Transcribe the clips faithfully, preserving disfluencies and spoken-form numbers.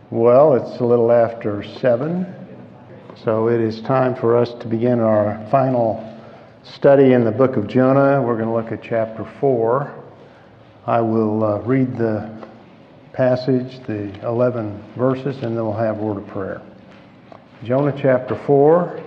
Well, it's a little after seven, so it is time for us to begin our final study in the book of Jonah. We're going to look at chapter four. I will uh, read the passage, the eleven verses, and then we'll have a word of prayer. Jonah chapter four.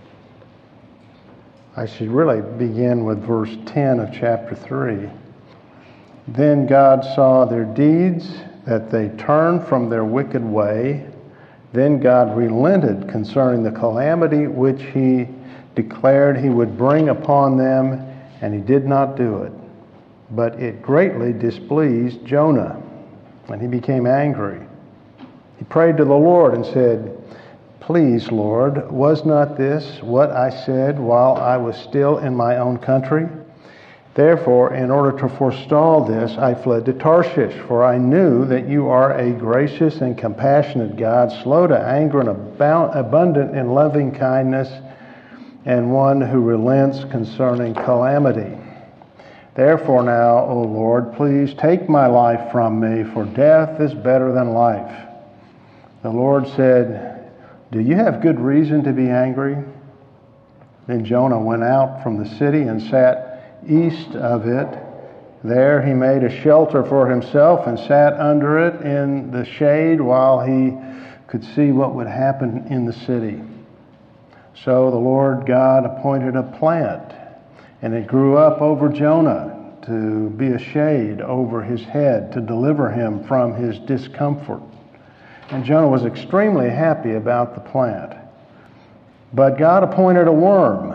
I should really begin with verse ten of chapter three. Then God saw their deeds, that they turned from their wicked way. Then God relented concerning the calamity which he declared he would bring upon them, and he did not do it. But it greatly displeased Jonah, and he became angry. He prayed to the Lord and said, "Please, Lord, was not this what I said while I was still in my own country? Therefore, in order to forestall this, I fled to Tarshish, for I knew that you are a gracious and compassionate God, slow to anger and abound, abundant in loving kindness, and one who relents concerning calamity. Therefore now, O Lord, please take my life from me, for death is better than life." The Lord said, "Do you have good reason to be angry?" Then Jonah went out from the city and sat east of it. There he made a shelter for himself and sat under it in the shade while he could see what would happen in the city. So the Lord God appointed a plant, and it grew up over Jonah to be a shade over his head, to deliver him from his discomfort. And Jonah was extremely happy about the plant. But God appointed a worm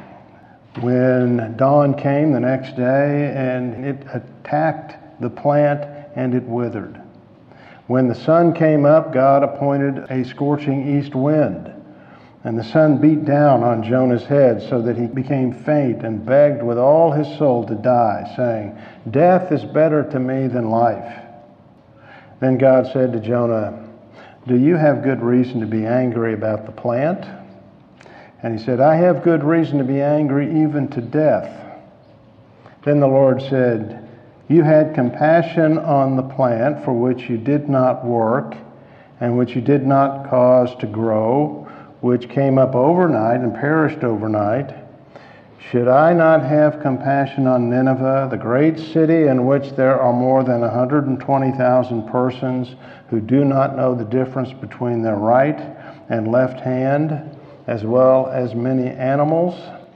when dawn came the next day, and it attacked the plant and it withered. When the sun came up, God appointed a scorching east wind, and the sun beat down on Jonah's head so that he became faint and begged with all his soul to die, saying, "Death is better to me than life." Then God said to Jonah, "Do you have good reason to be angry about the plant?" And he said, "I have good reason to be angry, even to death." Then the Lord said, "You had compassion on the plant for which you did not work, and which you did not cause to grow, which came up overnight and perished overnight. Should I not have compassion on Nineveh, the great city in which there are more than one hundred twenty thousand persons who do not know the difference between their right and left hand, as well as many animals?"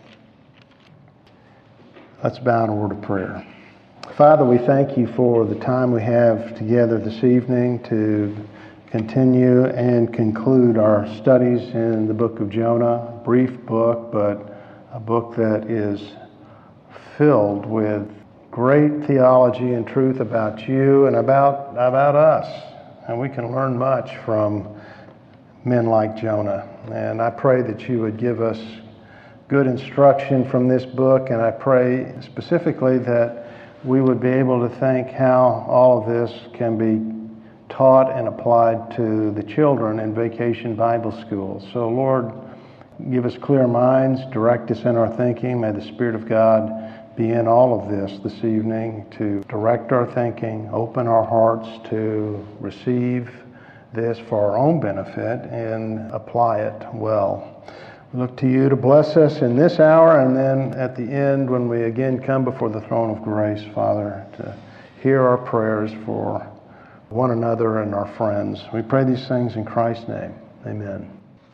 Let's bow in a word of prayer. Father, we thank you for the time we have together this evening to continue and conclude our studies in the book of Jonah. A brief book, but a book that is filled with great theology and truth about you and about, about us. And we can learn much from men like Jonah. And I pray that you would give us good instruction from this book, and I pray specifically that we would be able to think how all of this can be taught and applied to the children in Vacation Bible School. So Lord, give us clear minds, direct us in our thinking. May the Spirit of God be in all of this this evening to direct our thinking, open our hearts to receive this for our own benefit and apply it well. We look to you to bless us in this hour, and then at the end when we again come before the throne of grace, Father, to hear our prayers for one another and our friends. We pray these things in Christ's name. Amen.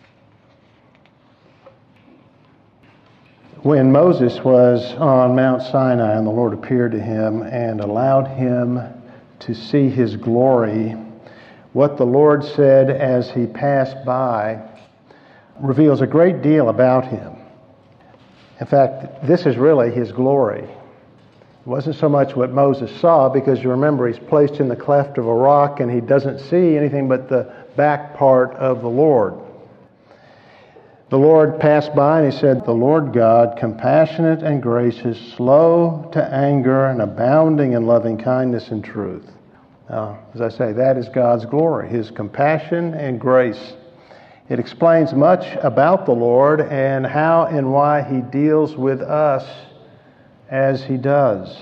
When Moses was on Mount Sinai and the Lord appeared to him and allowed him to see his glory, what the Lord said as he passed by reveals a great deal about him. In fact, this is really his glory. It wasn't so much what Moses saw, because you remember he's placed in the cleft of a rock and he doesn't see anything but the back part of the Lord. The Lord passed by and he said, "The Lord God, compassionate and gracious, slow to anger and abounding in loving kindness and truth." Now, as I say, that is God's glory, his compassion and grace. It explains much about the Lord and how and why he deals with us as he does.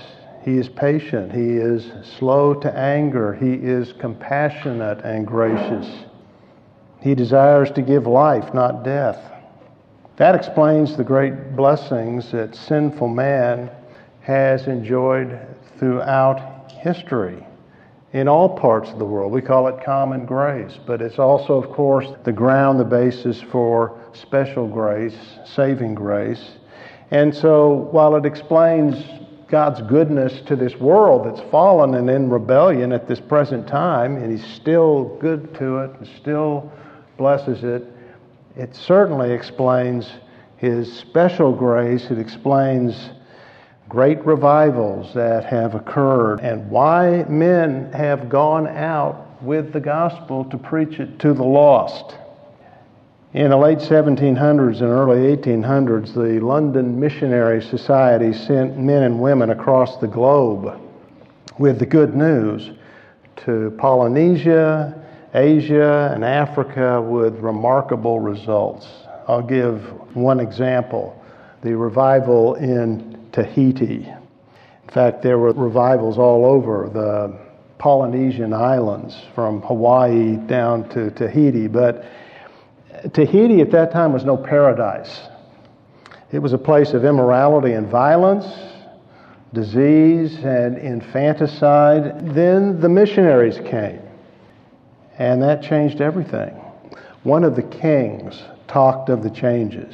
He is patient. He is slow to anger. He is compassionate and gracious. He desires to give life, not death. That explains the great blessings that sinful man has enjoyed throughout history in all parts of the world. We call it common grace, but it's also, of course, the ground, the basis for special grace, saving grace. And so while it explains God's goodness to this world that's fallen and in rebellion at this present time, and He's still good to it and still blesses it, it certainly explains His special grace. It explains great revivals that have occurred and why men have gone out with the gospel to preach it to the lost. In the late seventeen hundreds and early eighteen hundreds, the London Missionary Society sent men and women across the globe with the good news to Polynesia, Asia, and Africa with remarkable results. I'll give one example, the revival in Tahiti. In fact, there were revivals all over the Polynesian islands, from Hawaii down to Tahiti, but Tahiti at that time was no paradise. It was a place of immorality and violence, disease and infanticide. Then the missionaries came, and that changed everything. One of the kings talked of the changes.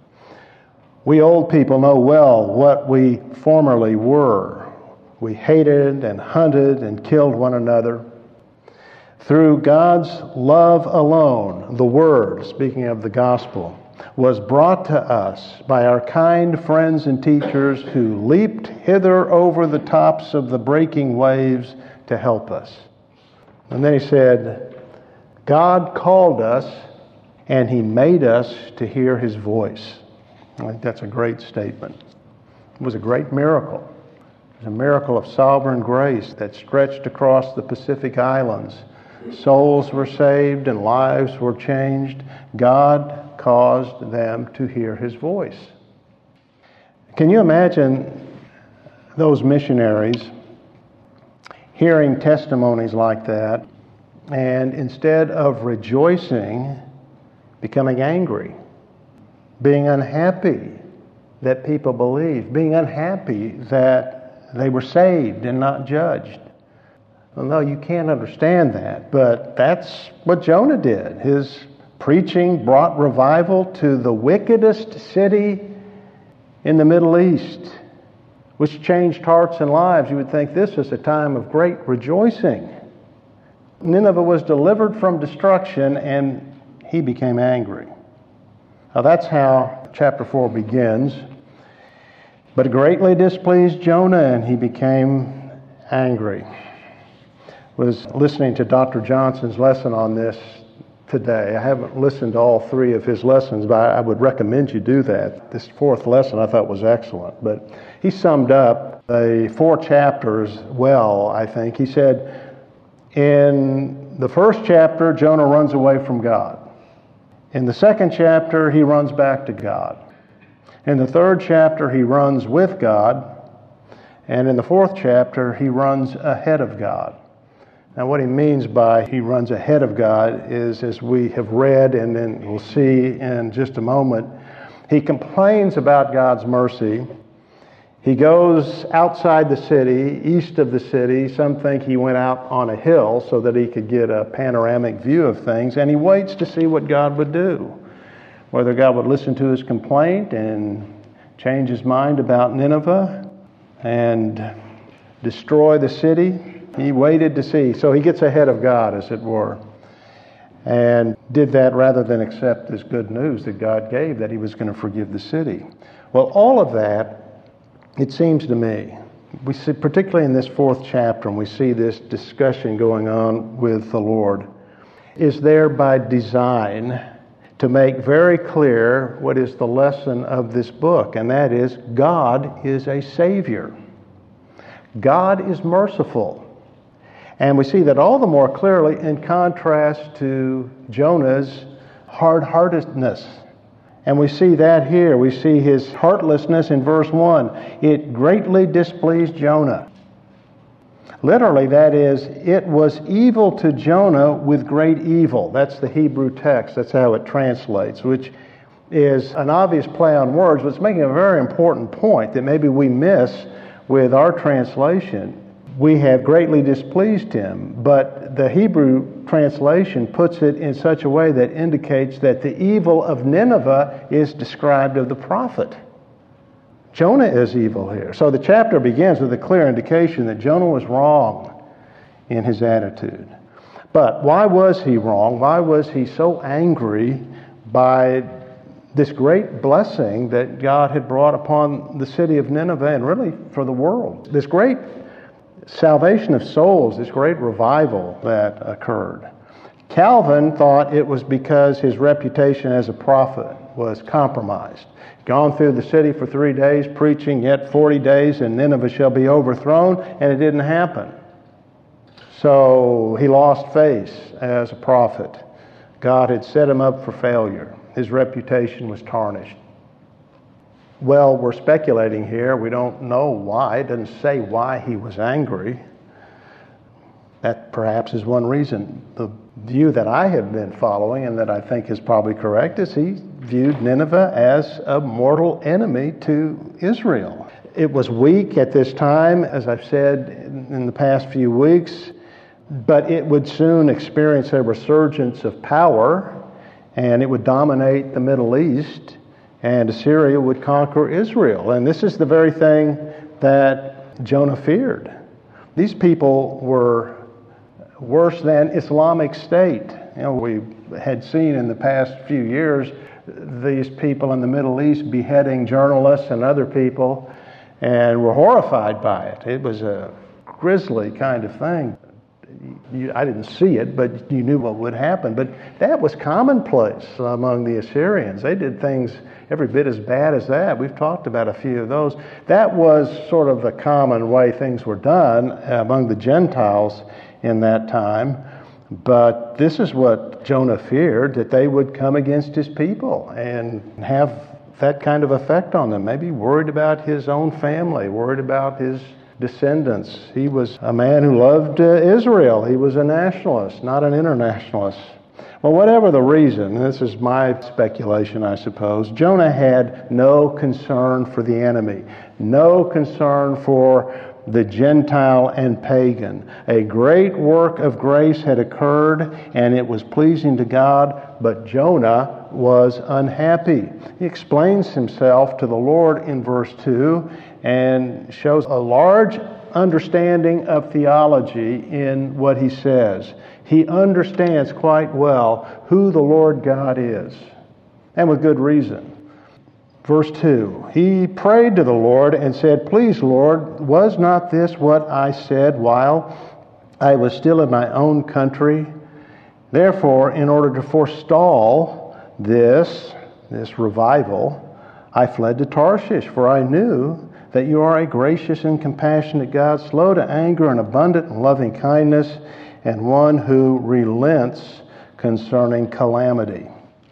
We old people know well what we formerly were. We hated and hunted and killed one another. Through God's love alone, the Word, speaking of the gospel, was brought to us by our kind friends and teachers who leaped hither over the tops of the breaking waves to help us. And then he said, God called us and He made us to hear His voice. I think that's a great statement. It was a great miracle. It was a miracle of sovereign grace that stretched across the Pacific Islands. Souls were saved and lives were changed. God caused them to hear His voice. Can you imagine those missionaries hearing testimonies like that, and instead of rejoicing, becoming angry, being unhappy that people believed, being unhappy that they were saved and not judged? Well, no, you can't understand that, but that's what Jonah did. His preaching brought revival to the wickedest city in the Middle East, which changed hearts and lives. You would think this was a time of great rejoicing. Nineveh was delivered from destruction, and he became angry. Now that's how chapter four begins. But it greatly displeased Jonah, and he became angry. I was listening to Doctor Johnson's lesson on this today. I haven't listened to all three of his lessons, but I would recommend you do that. This fourth lesson I thought was excellent. But he summed up the four chapters well, I think. He said, in the first chapter, Jonah runs away from God. In the second chapter, he runs back to God. In the third chapter, he runs with God. And in the fourth chapter, he runs ahead of God. Now, what he means by he runs ahead of God is, as we have read and then we'll see in just a moment, he complains about God's mercy. He goes outside the city, east of the city. Some think he went out on a hill so that he could get a panoramic view of things, and he waits to see what God would do. Whether God would listen to his complaint and change his mind about Nineveh and destroy the city. He waited to see. So he gets ahead of God, as it were, and did that rather than accept this good news that God gave, that he was going to forgive the city. Well, all of that, it seems to me, we see, particularly in this fourth chapter, and we see this discussion going on with the Lord, is there by design to make very clear what is the lesson of this book, and that is God is a Savior. God is merciful. And we see that all the more clearly in contrast to Jonah's hard-heartedness. And we see that here. We see his heartlessness in verse one. It greatly displeased Jonah. Literally, that is, it was evil to Jonah with great evil. That's the Hebrew text. That's how it translates, which is an obvious play on words, but it's making a very important point that maybe we miss with our translation. We have greatly displeased him, but the Hebrew translation puts it in such a way that indicates that the evil of Nineveh is described of the prophet. Jonah is evil here. So the chapter begins with a clear indication that Jonah was wrong in his attitude. But why was he wrong? Why was he so angry by this great blessing that God had brought upon the city of Nineveh and really for the world? This great salvation of souls, this great revival that occurred. Calvin thought it was because his reputation as a prophet was compromised. Gone through the city for three days, preaching, yet forty days, and Nineveh shall be overthrown, and it didn't happen. So he lost face as a prophet. God had set him up for failure. His reputation was tarnished. Well, we're speculating here. We don't know why. It doesn't say why he was angry. That perhaps is one reason. The view that I have been following and that I think is probably correct is he viewed Nineveh as a mortal enemy to Israel. It was weak at this time, as I've said in the past few weeks, but it would soon experience a resurgence of power, and it would dominate the Middle East, and Assyria would conquer Israel. And this is the very thing that Jonah feared. These people were worse than Islamic State. You know, we had seen in the past few years these people in the Middle East beheading journalists and other people, and were horrified by it. It was a grisly kind of thing. You, I didn't see it, but you knew what would happen. But that was commonplace among the Assyrians. They did things every bit as bad as that. We've talked about a few of those. That was sort of the common way things were done among the Gentiles in that time. But this is what Jonah feared, that they would come against his people and have that kind of effect on them. Maybe worried about his own family, worried about his descendants. He was a man who loved uh, Israel. He was a nationalist, not an internationalist. Well, whatever the reason, this is my speculation, I suppose, Jonah had no concern for the enemy, no concern for the Gentile and pagan. A great work of grace had occurred, and it was pleasing to God, but Jonah was unhappy. He explains himself to the Lord in verse two and shows a large understanding of theology in what he says. He understands quite well who the Lord God is, and with good reason. Verse two, he prayed to the Lord and said, "Please, Lord, was not this what I said while I was still in my own country? Therefore, in order to forestall this, this revival, I fled to Tarshish, for I knew that you are a gracious and compassionate God, slow to anger and abundant in loving kindness, and one who relents concerning calamity."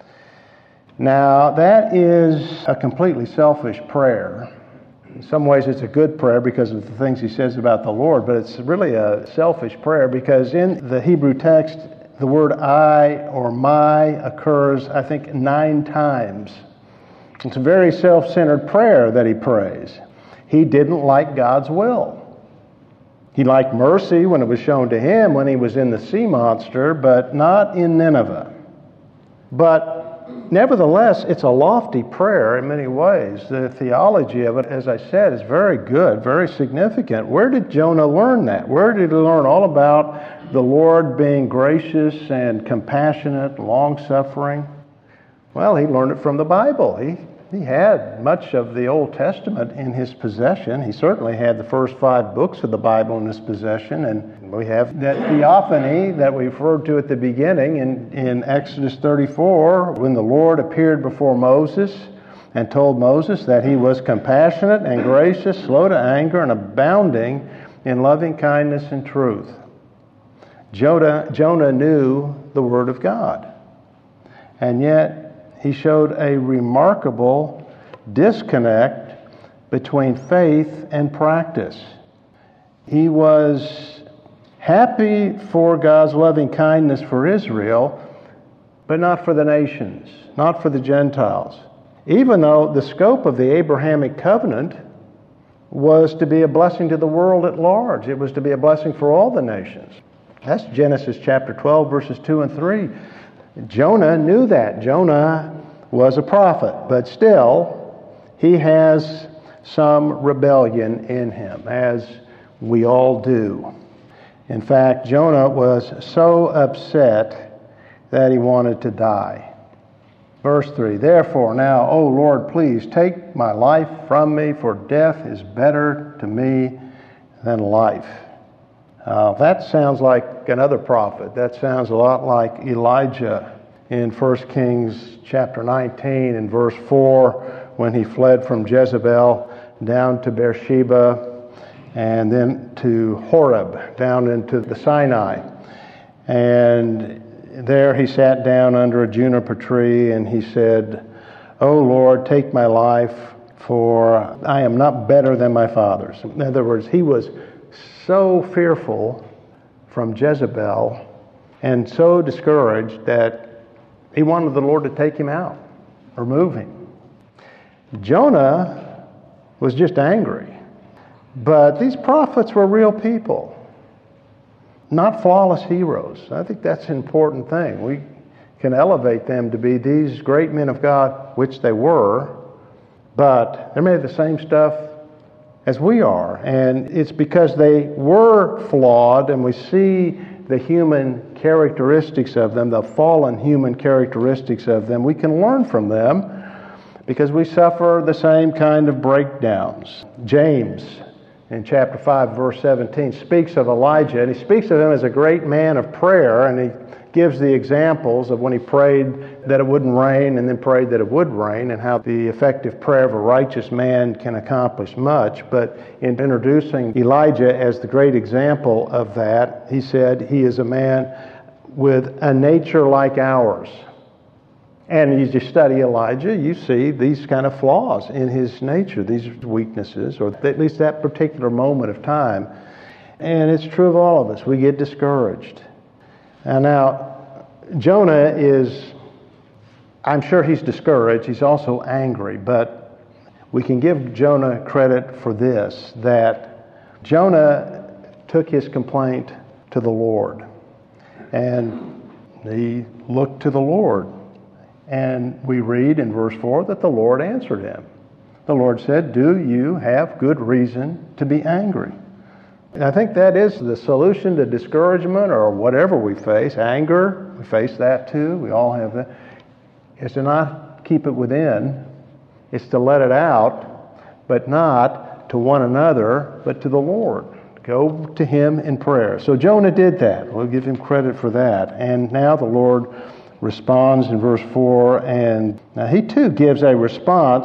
Now, that is a completely selfish prayer. In some ways, it's a good prayer because of the things he says about the Lord, but it's really a selfish prayer because in the Hebrew text, the word I or my occurs, I think, nine times. It's a very self-centered prayer that he prays. He didn't like God's will. He liked mercy when it was shown to him when he was in the sea monster, but not in Nineveh. But nevertheless, it's a lofty prayer in many ways. The theology of it, as I said, is very good, very significant. Where did Jonah learn that? Where did he learn all about the Lord being gracious and compassionate, long-suffering? Well, he learned it from the Bible. He He had much of the Old Testament in his possession. He certainly had the first five books of the Bible in his possession. And we have that theophany that we referred to at the beginning in, in Exodus thirty-four, when the Lord appeared before Moses and told Moses that he was compassionate and gracious, slow to anger, and abounding in loving kindness and truth. Jonah, Jonah knew the Word of God. And yet, he showed a remarkable disconnect between faith and practice. He was happy for God's loving kindness for Israel, but not for the nations, not for the Gentiles. Even though the scope of the Abrahamic covenant was to be a blessing to the world at large. It was to be a blessing for all the nations. That's Genesis chapter twelve, verses two and three. Jonah knew that. Jonah was a prophet, but still, he has some rebellion in him, as we all do. In fact, Jonah was so upset that he wanted to die. Verse three, therefore now, O Lord, please take my life from me, for death is better to me than life. Uh, that sounds like another prophet. That sounds a lot like Elijah in First Kings chapter nineteen and verse four, when he fled from Jezebel down to Beersheba and then to Horeb, down into the Sinai. And there he sat down under a juniper tree and he said, O Lord, take my life, for I am not better than my fathers. In other words, he was so fearful from Jezebel and so discouraged that he wanted the Lord to take him out, remove him. Jonah was just angry. But these prophets were real people, not flawless heroes. I think that's an important thing. We can elevate them to be these great men of God, which they were, but they're made of the same stuff as we are. And it's because they were flawed, and we see the human characteristics of them, the fallen human characteristics of them. We can learn from them because we suffer the same kind of breakdowns. James, in chapter five, verse seventeen, speaks of Elijah, and he speaks of him as a great man of prayer, and he gives the examples of when he prayed that it wouldn't rain and then prayed that it would rain, and how the effective prayer of a righteous man can accomplish much. But in introducing Elijah as the great example of that, he said he is a man with a nature like ours. And as you study Elijah, you see these kind of flaws in his nature, these weaknesses, or at least that particular moment of time. And it's true of all of us. We get discouraged. And now, Jonah is, I'm sure he's discouraged. He's also angry. But we can give Jonah credit for this, that Jonah took his complaint to the Lord. And he looked to the Lord. And we read in verse four that the Lord answered him. The Lord said, do you have good reason to be angry? And I think that is the solution to discouragement or whatever we face. Anger, we face that too. We all have that. Is to not keep it within. It's to let it out, but not to one another, but to the Lord. Go to Him in prayer. So Jonah did that. We'll give him credit for that. And now the Lord responds in verse four, and now he too gives a response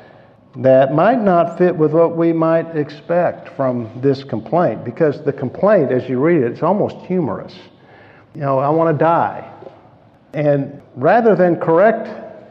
that might not fit with what we might expect from this complaint, because the complaint, as you read it, it's almost humorous. You know, I want to die. And rather than correct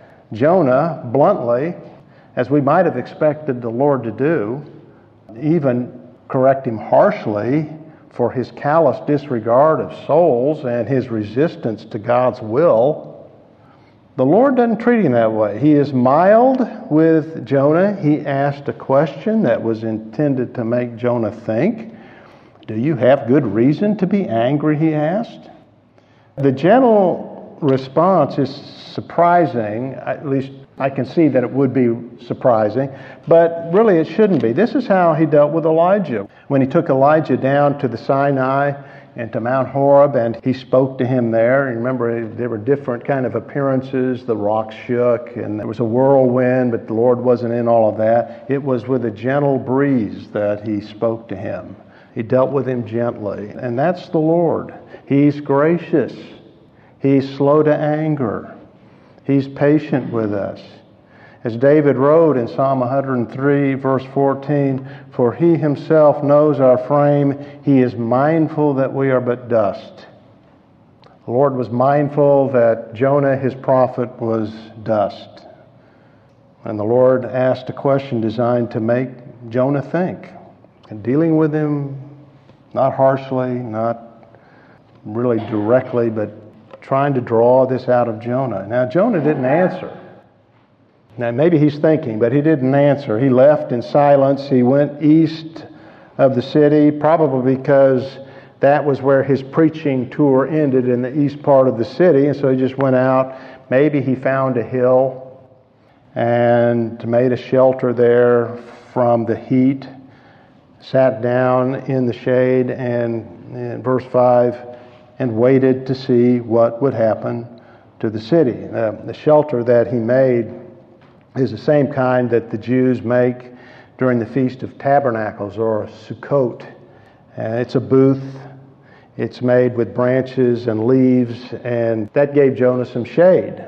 Jonah bluntly, as we might have expected the Lord to do, even correct him harshly for his callous disregard of souls and his resistance to God's will, the Lord doesn't treat him that way. He is mild with Jonah. He asked a question that was intended to make Jonah think. Do you have good reason to be angry, he asked. The gentle response is surprising. At least I can see that it would be surprising, but really it shouldn't be. This is how he dealt with Elijah. When he took Elijah down to the Sinai and to Mount Horeb, and he spoke to him there. And remember, there were different kind of appearances. The rocks shook, and there was a whirlwind, but the Lord wasn't in all of that. It was with a gentle breeze that he spoke to him. He dealt with him gently, and that's the Lord. He's gracious. He's slow to anger. He's patient with us. As David wrote in Psalm one hundred three, verse fourteen, for He Himself knows our frame. He is mindful that we are but dust. The Lord was mindful that Jonah, his prophet, was dust. And the Lord asked a question designed to make Jonah think. And dealing with him Not harshly, not really directly, but trying to draw this out of Jonah. Now, Jonah didn't answer. Now, maybe he's thinking, but he didn't answer. He left in silence. He went east of the city, probably because that was where his preaching tour ended, in the east part of the city. And so he just went out. Maybe he found a hill and made a shelter there from the heat, sat down in the shade, and in verse five, and waited to see what would happen to the city. Uh, the shelter that he made is the same kind that the Jews make during the Feast of Tabernacles, or Sukkot. Uh, it's a booth. It's made with branches and leaves, and that gave Jonah some shade.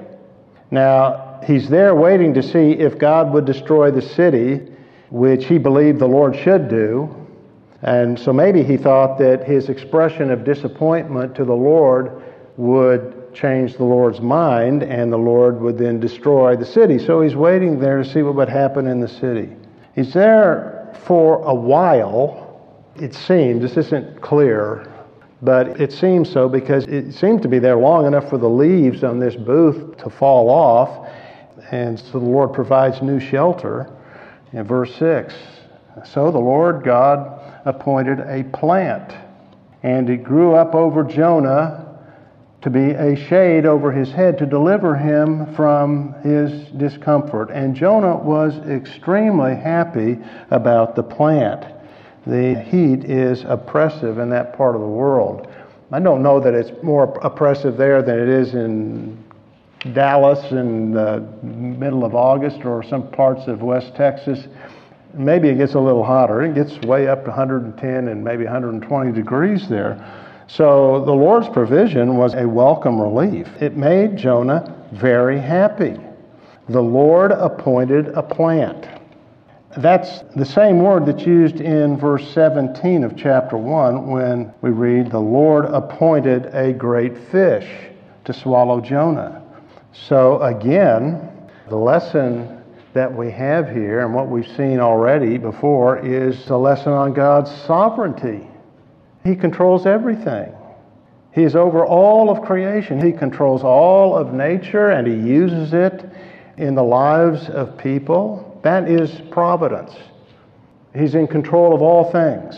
Now, he's there waiting to see if God would destroy the city, which he believed the Lord should do. And so maybe he thought that his expression of disappointment to the Lord would change the Lord's mind, and the Lord would then destroy the city. So he's waiting there to see what would happen in the city. He's there for a while, it seems. This isn't clear, but it seems so, because it seems to be there long enough for the leaves on this booth to fall off, and so the Lord provides new shelter. In verse six, so the Lord God appointed a plant, and it grew up over Jonah to be a shade over his head, to deliver him from his discomfort. And Jonah was extremely happy about the plant. The heat is oppressive in that part of the world. I don't know that it's more oppressive there than it is in Dallas in the middle of August, or some parts of West Texas. Maybe it gets a little hotter. It gets way up to one hundred ten and maybe one hundred twenty degrees there. So the Lord's provision was a welcome relief. It made Jonah very happy. The Lord appointed a plant. That's the same word that's used in verse seventeen of chapter one, when we read, the Lord appointed a great fish to swallow Jonah. So again, the lesson that we have here, and what we've seen already before, is the lesson on God's sovereignty. He controls everything. He is over all of creation. He controls all of nature, and he uses it in the lives of people. That is providence. He's in control of all things.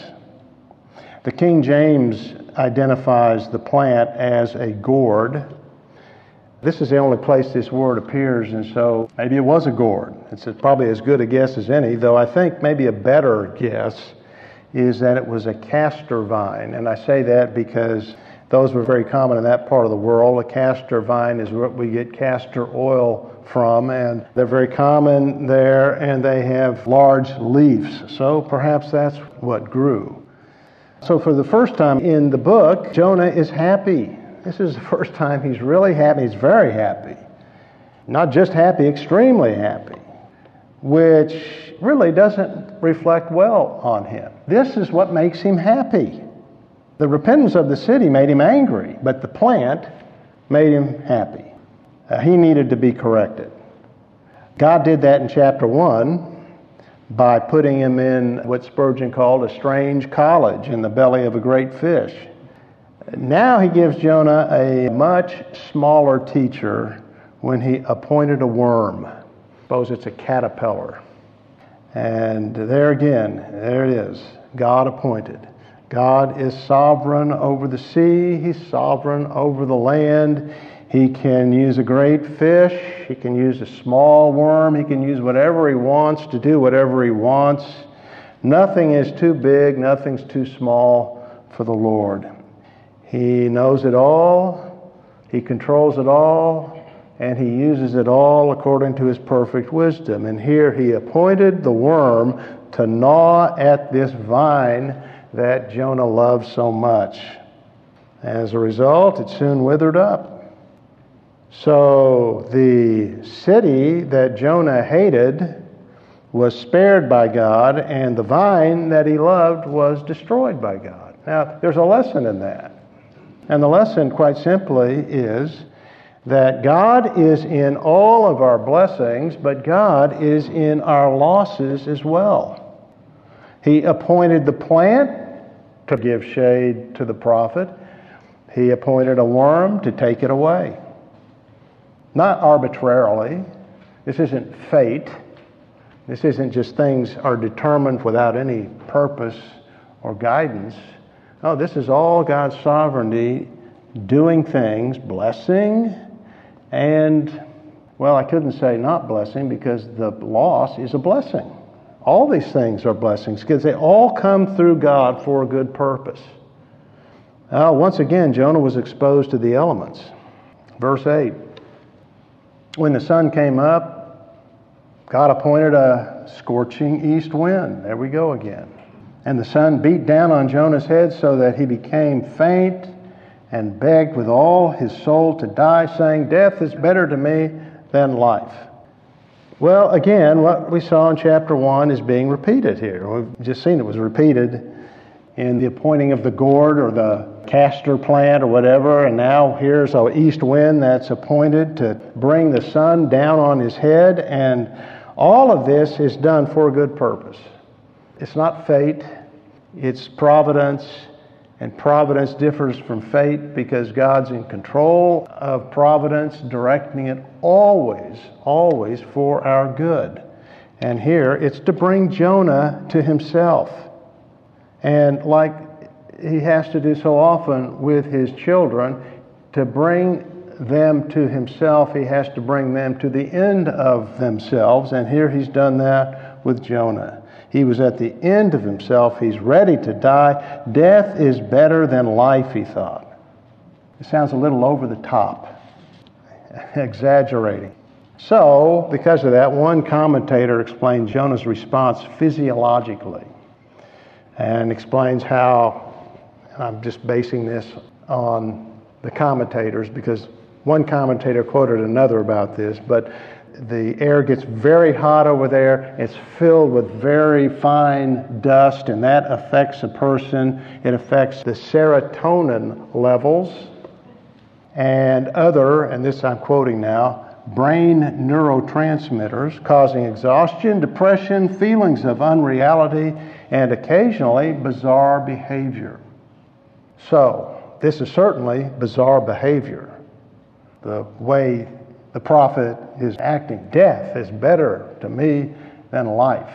The King James identifies the plant as a gourd. This is the only place this word appears, and so maybe it was a gourd. It's probably as good a guess as any, though I think maybe a better guess is that it was a castor vine. And I say that because those were very common in that part of the world. A castor vine is what we get castor oil from, and they're very common there, and they have large leaves. So perhaps that's what grew. So for the first time in the book, Jonah is happy. This is the first time he's really happy. He's very happy. Not just happy, extremely happy, which really doesn't reflect well on him. This is what makes him happy. The repentance of the city made him angry, but the plant made him happy. Uh, he needed to be corrected. God did that in chapter one by putting him in what Spurgeon called a strange college in the belly of a great fish. Now he gives Jonah a much smaller teacher when he appointed a worm. Suppose it's a caterpillar. And there again, there it is, God appointed. God is sovereign over the sea. He's sovereign over the land. He can use a great fish. He can use a small worm. He can use whatever he wants to do whatever he wants. Nothing is too big. Nothing's too small for the Lord. He knows it all. He controls it all. And he uses it all according to his perfect wisdom. And here he appointed the worm to gnaw at this vine that Jonah loved so much. As a result, it soon withered up. So the city that Jonah hated was spared by God, and the vine that he loved was destroyed by God. Now, there's a lesson in that. And the lesson, quite simply, is that God is in all of our blessings, but God is in our losses as well. He appointed the plant, to give shade to the prophet. He appointed a worm to take it away. Not arbitrarily. This isn't fate. This isn't just things are determined without any purpose or guidance. No, this is all God's sovereignty, doing things, blessing, and, well, I couldn't say not blessing because the loss is a blessing. All these things are blessings because they all come through God for a good purpose. Now, once again, Jonah was exposed to the elements. Verse eight. When the sun came up, God appointed a scorching east wind. There we go again. And the sun beat down on Jonah's head so that he became faint and begged with all his soul to die, saying, "Death is better to me than life." Well, again, what we saw in chapter one is being repeated here. We've just seen it was repeated in the appointing of the gourd or the castor plant or whatever, and now here's an east wind that's appointed to bring the sun down on his head, and all of this is done for a good purpose. It's not fate, it's providence, and providence differs from fate because God's in control of providence, directing it always, always for our good. And here, it's to bring Jonah to himself. And like he has to do so often with his children, to bring them to himself, he has to bring them to the end of themselves. And here he's done that with Jonah. He was at the end of himself. He's ready to die. Death is better than life, he thought. It sounds a little over the top, exaggerating. So, because of that, one commentator explained Jonah's response physiologically and explains how, and I'm just basing this on the commentators because one commentator quoted another about this, but the air gets very hot over there. It's filled with very fine dust, and that affects a person. It affects the serotonin levels and other, and this I'm quoting now, brain neurotransmitters, causing exhaustion, depression, feelings of unreality, and occasionally bizarre behavior. So, this is certainly bizarre behavior. The way the prophet is acting. Death is better to me than life.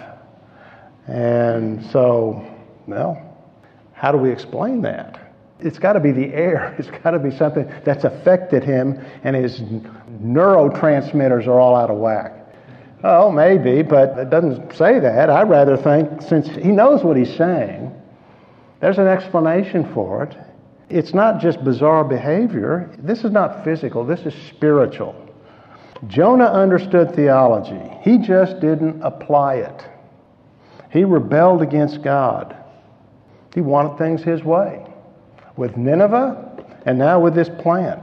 And so, well, how do we explain that? It's got to be the air. It's got to be something that's affected him and his neurotransmitters are all out of whack. Oh, maybe, but it doesn't say that. I rather think, since he knows what he's saying, there's an explanation for it. It's not just bizarre behavior. This is not physical. This is spiritual. Jonah understood theology. He just didn't apply it. He rebelled against God. He wanted things his way. With Nineveh, and now with this plant.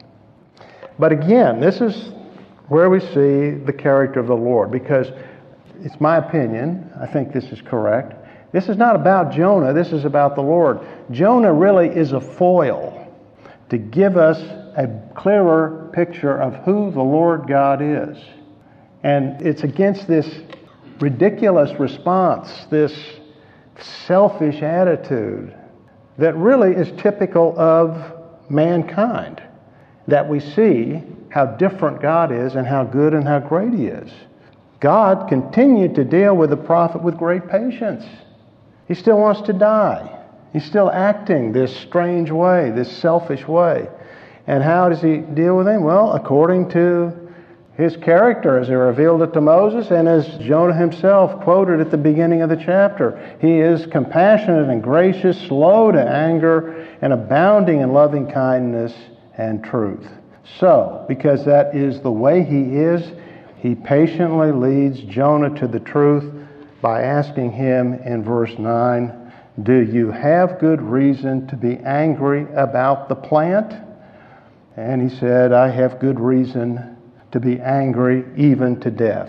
But again, this is where we see the character of the Lord, because it's my opinion, I think this is correct, this is not about Jonah, this is about the Lord. Jonah really is a foil to give us a clearer picture of who the Lord God is. And it's against this ridiculous response, this selfish attitude that really is typical of mankind, that we see how different God is and how good and how great He is. God continued to deal with the prophet with great patience. He still wants to die. He's still acting this strange way, this selfish way. And how does He deal with him? Well, according to His character as He revealed it to Moses and as Jonah himself quoted at the beginning of the chapter. He is compassionate and gracious, slow to anger, and abounding in loving kindness and truth. So, because that is the way He is, He patiently leads Jonah to the truth by asking him in verse nine, "Do you have good reason to be angry about the plant?" And he said, "I have good reason to be angry even to death."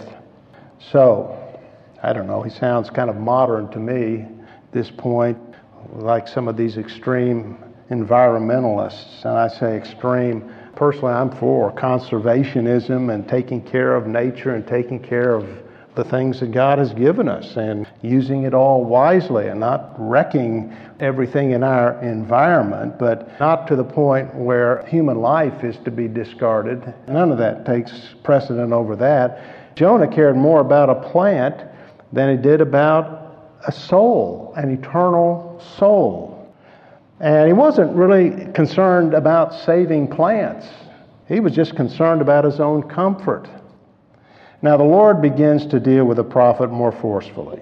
So, I don't know, he sounds kind of modern to me at this point, like some of these extreme environmentalists. And I say extreme, personally I'm for conservationism and taking care of nature and taking care of the things that God has given us and using it all wisely and not wrecking everything in our environment, but not to the point where human life is to be discarded. None of that takes precedent over that. Jonah cared more about a plant than he did about a soul, an eternal soul. And he wasn't really concerned about saving plants. He was just concerned about his own comfort. Now the Lord begins to deal with the prophet more forcefully.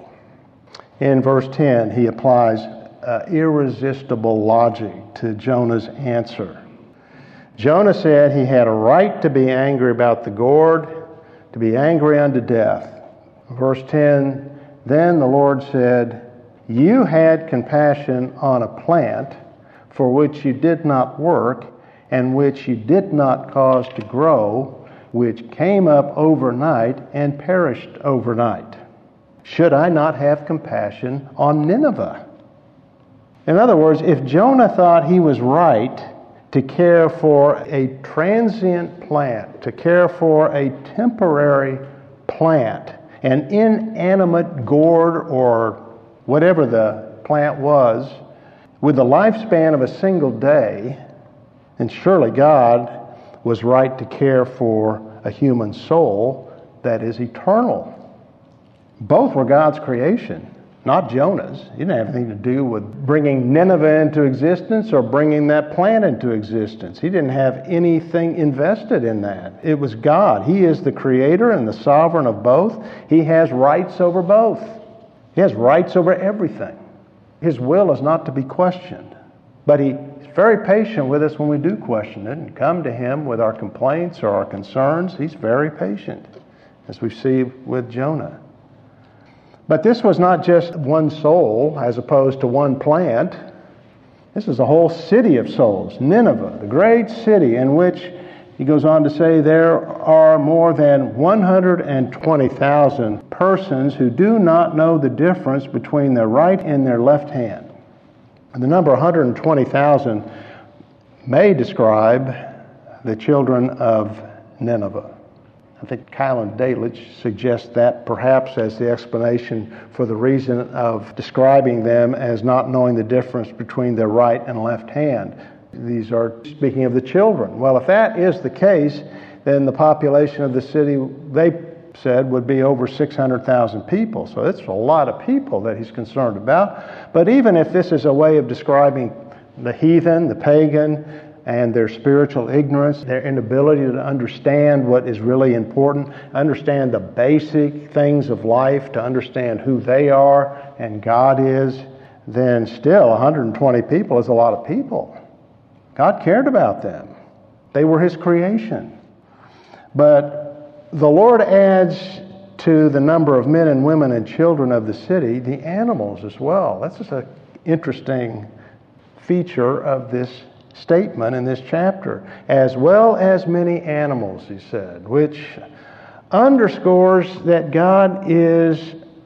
In verse ten, he applies uh, irresistible logic to Jonah's answer. Jonah said he had a right to be angry about the gourd, to be angry unto death. Verse ten, then the Lord said, you had compassion on a plant for which you did not work and which you did not cause to grow, which came up overnight and perished overnight. Should I not have compassion on Nineveh? In other words, if Jonah thought he was right to care for a transient plant, to care for a temporary plant, an inanimate gourd or whatever the plant was, with the lifespan of a single day, then surely God was right to care for a human soul that is eternal. Both were God's creation, not Jonah's. He didn't have anything to do with bringing Nineveh into existence or bringing that plant into existence. He didn't have anything invested in that. It was God. He is the creator and the sovereign of both. He has rights over both. He has rights over everything. His will is not to be questioned. But he very patient with us when we do question it and come to him with our complaints or our concerns. He's very patient, as we see with Jonah. But this was not just one soul as opposed to one plant. This is a whole city of souls, Nineveh, the great city in which, he goes on to say, there are more than one hundred twenty thousand persons who do not know the difference between their right and their left hand. And the number one hundred twenty thousand may describe the children of Nineveh. I think Kylan Dalitch suggests that perhaps as the explanation for the reason of describing them as not knowing the difference between their right and left hand. These are speaking of the children. Well, if that is the case, then the population of the city, they said, would be over six hundred thousand people. So it's a lot of people that he's concerned about. But even if this is a way of describing the heathen, the pagan, and their spiritual ignorance, their inability to understand what is really important, understand the basic things of life, to understand who they are and God is, then still one hundred twenty people is a lot of people. God cared about them. They were his creation. But the Lord adds to the number of men and women and children of the city the animals as well. That's just an interesting feature of this statement in this chapter. As well as many animals, he said, which underscores that God is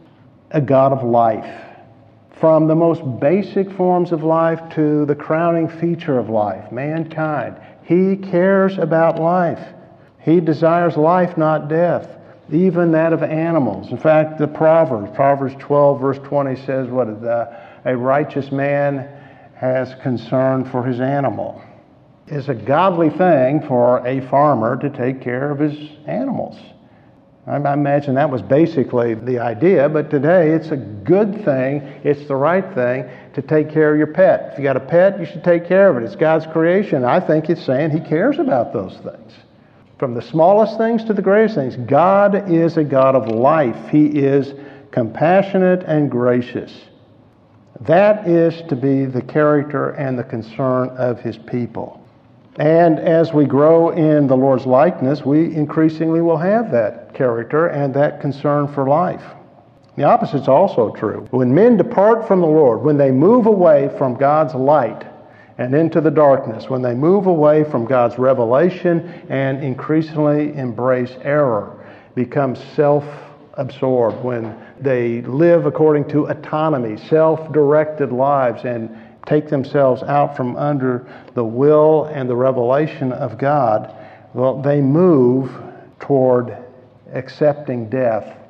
a God of life. From the most basic forms of life to the crowning feature of life, mankind. He cares about life. He desires life, not death, even that of animals. In fact, the Proverbs, Proverbs twelve, verse twenty says, what is that? A righteous man has concern for his animal. It's a godly thing for a farmer to take care of his animals. I imagine that was basically the idea, but today it's a good thing, it's the right thing to take care of your pet. If you got a pet, you should take care of it. It's God's creation. I think it's saying he cares about those things. From the smallest things to the greatest things, God is a God of life. He is compassionate and gracious. That is to be the character and the concern of his people. And as we grow in the Lord's likeness, we increasingly will have that character and that concern for life. The opposite is also true. When men depart from the Lord, when they move away from God's light and into the darkness, when they move away from God's revelation and increasingly embrace error, become self-absorbed, when they live according to autonomy, self-directed lives, and take themselves out from under the will and the revelation of God, well, they move toward accepting death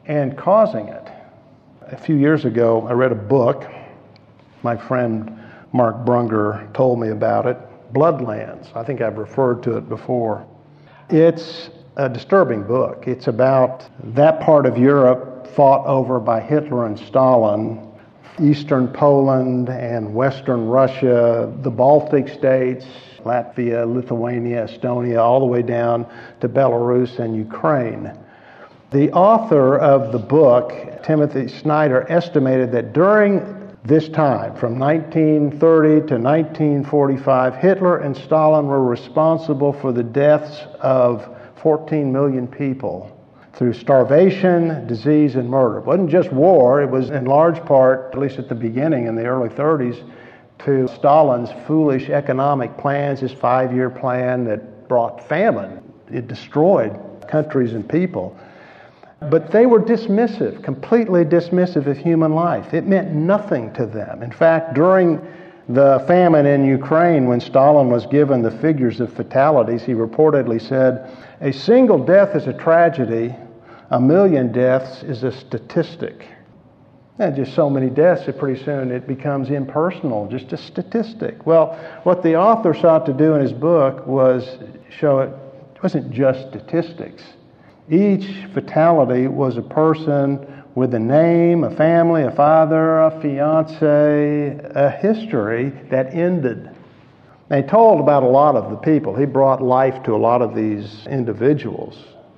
and causing it. A few years ago, I read a book. My friend Mark Brunger told me about it. Bloodlands. I think I've referred to it before. It's a disturbing book. It's about that part of Europe fought over by Hitler and Stalin, Eastern Poland and Western Russia, the Baltic states, Latvia, Lithuania, Estonia, all the way down to Belarus and Ukraine. The author of the book, Timothy Snyder, estimated that during this time, from nineteen thirty to nineteen forty-five, Hitler and Stalin were responsible for the deaths of fourteen million people through starvation, disease, and murder. It wasn't just war. It was in large part, at least at the beginning in the early thirties, to Stalin's foolish economic plans, his five-year plan that brought famine. It destroyed countries and people. But they were dismissive, completely dismissive of human life. It meant nothing to them. In fact, during the famine in Ukraine, when Stalin was given the figures of fatalities, he reportedly said, "A single death is a tragedy, a million deaths is a statistic." And just so many deaths that pretty soon it becomes impersonal, just a statistic. Well, what the author sought to do in his book was show it wasn't just statistics. Each fatality was a person with a name, a family, a father, a fiance, a history that ended. And he told about a lot of the people. He brought life to a lot of these individuals.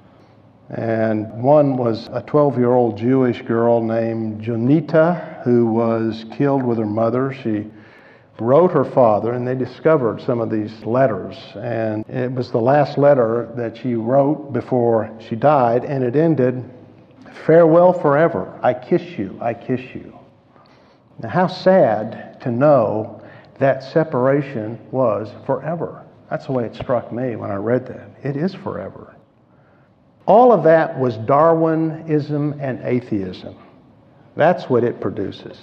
And one was a twelve-year-old Jewish girl named Jonita, who was killed with her mother. She wrote her father, and they discovered some of these letters. And it was the last letter that she wrote before she died, and it ended, "Farewell forever. I kiss you. I kiss you." Now, how sad to know that separation was forever. That's the way it struck me when I read that. It is forever. All of that was Darwinism and atheism. That's what it produces.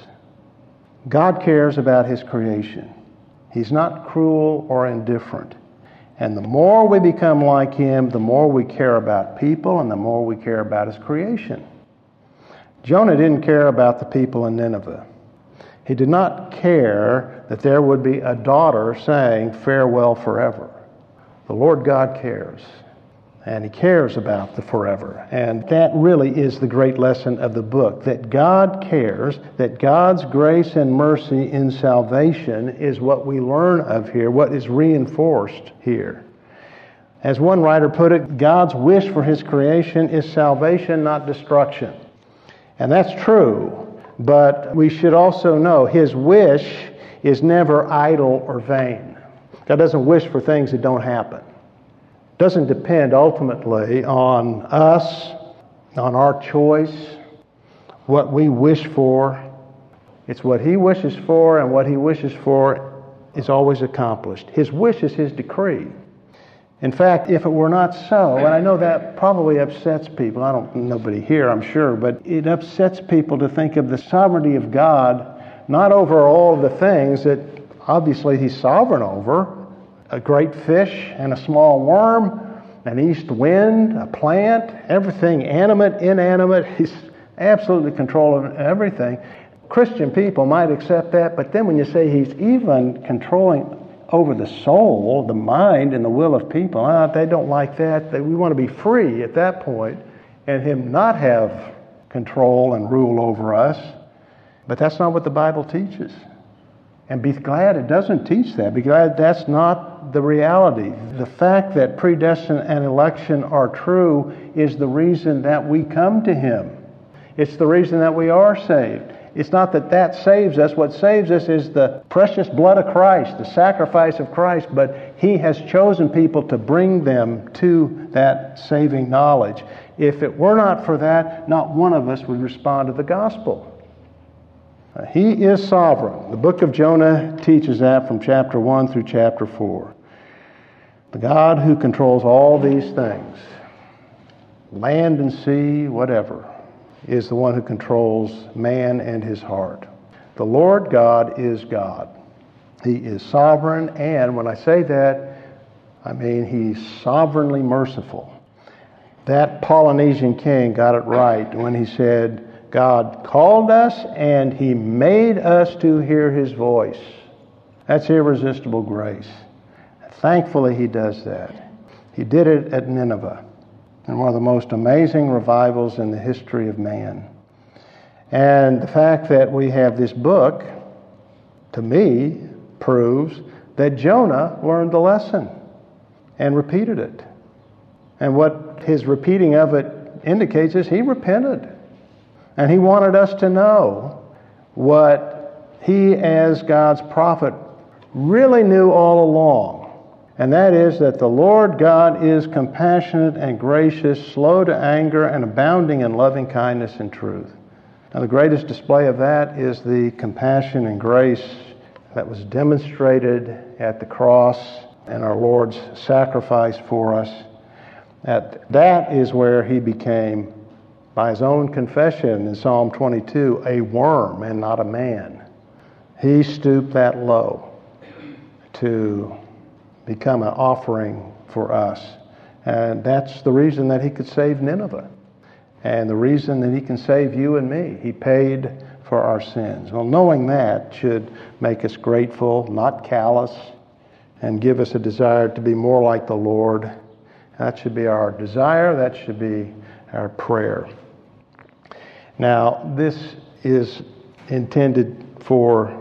God cares about His creation. He's not cruel or indifferent. And the more we become like Him, the more we care about people and the more we care about His creation. Jonah didn't care about the people in Nineveh. He did not care that there would be a daughter saying, "Farewell forever." The Lord God cares. And He cares about the forever. And that really is the great lesson of the book, that God cares, that God's grace and mercy in salvation is what we learn of here, what is reinforced here. As one writer put it, God's wish for His creation is salvation, not destruction. And that's true, but we should also know His wish is never idle or vain. God doesn't wish for things that don't happen. Doesn't depend ultimately on us, on our choice, what we wish for. It's what He wishes for, and what He wishes for is always accomplished. His wish is His decree. In fact, if it were not so, and I know that probably upsets people, I don't, nobody here, I'm sure, but it upsets people to think of the sovereignty of God not over all the things that obviously He's sovereign over. A great fish and a small worm, an east wind, a plant, everything animate, inanimate. He's absolutely controlling everything. Christian people might accept that, but then when you say He's even controlling over the soul, the mind, and the will of people, ah, they don't like that. They, we want to be free at that point, and Him not have control and rule over us. But that's not what the Bible teaches. And be glad it doesn't teach that. Be glad that's not the reality. The fact that predestination and election are true is the reason that we come to Him. It's the reason that we are saved. It's not that that saves us. What saves us is the precious blood of Christ, the sacrifice of Christ. But He has chosen people to bring them to that saving knowledge. If it were not for that, not one of us would respond to the gospel. He is sovereign. The book of Jonah teaches that from chapter one through chapter four. The God who controls all these things, land and sea, whatever, is the one who controls man and his heart. The Lord God is God. He is sovereign, and when I say that, I mean He's sovereignly merciful. that Polynesian king got it right when he said, God called us and he made us to hear his voice. That's irresistible grace. Thankfully, he does that. He did it at Nineveh, in one of the most amazing revivals in the history of man. And the fact that we have this book, to me, proves that Jonah learned the lesson and repeated it. And what his repeating of it indicates is he repented. And he wanted us to know what he, as God's prophet, really knew all along. And that is that the Lord God is compassionate and gracious, slow to anger, and abounding in loving kindness and truth. Now, the greatest display of that is the compassion and grace that was demonstrated at the cross and our Lord's sacrifice for us. That, that is where he became, by his own confession in Psalm twenty-two, a worm and not a man. He stooped that low to become an offering for us. And that's the reason that he could save Nineveh. And the reason that he can save you and me. He paid for our sins. Well, knowing that should make us grateful, not callous, and give us a desire to be more like the Lord. That should be our desire. That should be our prayer. Now, this is intended for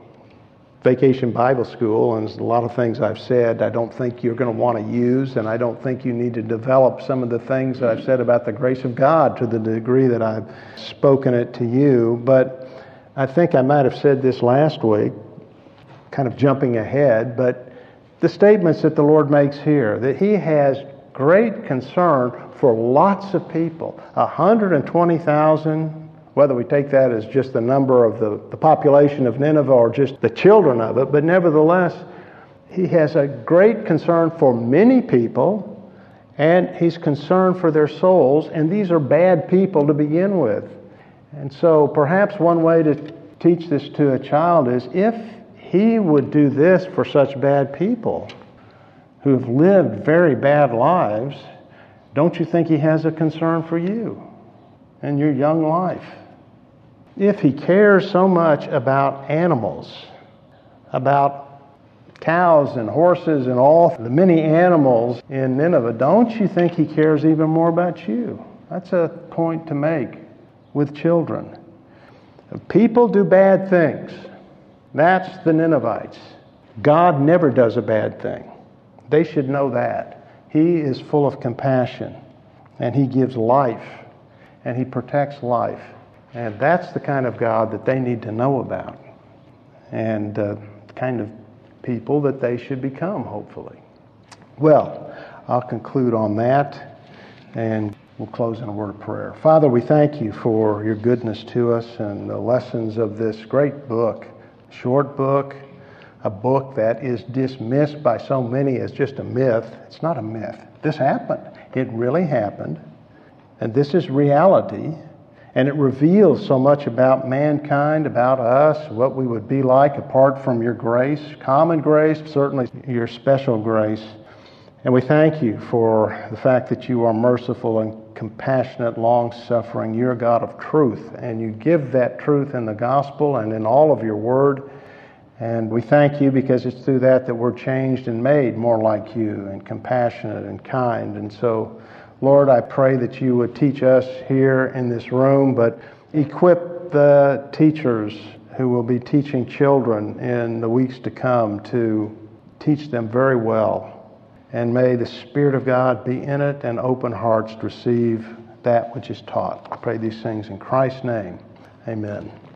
Vacation Bible School, and there's a lot of things I've said I don't think you're going to want to use, and I don't think you need to develop some of the things that I've said about the grace of God to the degree that I've spoken it to you. But I think I might have said this last week, kind of jumping ahead, but the statements that the Lord makes here, that he has great concern for lots of people, one hundred twenty thousand, whether we take that as just the number of the, the population of Nineveh or just the children of it, but nevertheless, he has a great concern for many people, and he's concerned for their souls, and these are bad people to begin with. And so perhaps one way to teach this to a child is, if he would do this for such bad people who have lived very bad lives, don't you think he has a concern for you and your young life? If he cares so much about animals, about cows and horses and all the many animals in Nineveh, don't you think he cares even more about you? That's a point to make with children. People do bad things. That's the Ninevites. God never does a bad thing. They should know that. He is full of compassion, and he gives life, and he protects life. And that's the kind of God that they need to know about, and uh, the kind of people that they should become, hopefully. Well, I'll conclude on that, and we'll close in a word of prayer. Father, we thank you for your goodness to us and the lessons of this great book, short book, a book that is dismissed by so many as just a myth. It's not a myth. This happened. It really happened, and this is reality. And it reveals so much about mankind, about us, what we would be like apart from your grace, common grace, certainly your special grace. And we thank you for the fact that you are merciful and compassionate, long-suffering. You're a God of truth, and you give that truth in the gospel and in all of your word. And we thank you because it's through that that we're changed and made more like you and compassionate and kind. And so, Lord, I pray that you would teach us here in this room, but equip the teachers who will be teaching children in the weeks to come to teach them very well. And may the Spirit of God be in it and open hearts to receive that which is taught. I pray these things in Christ's name. Amen.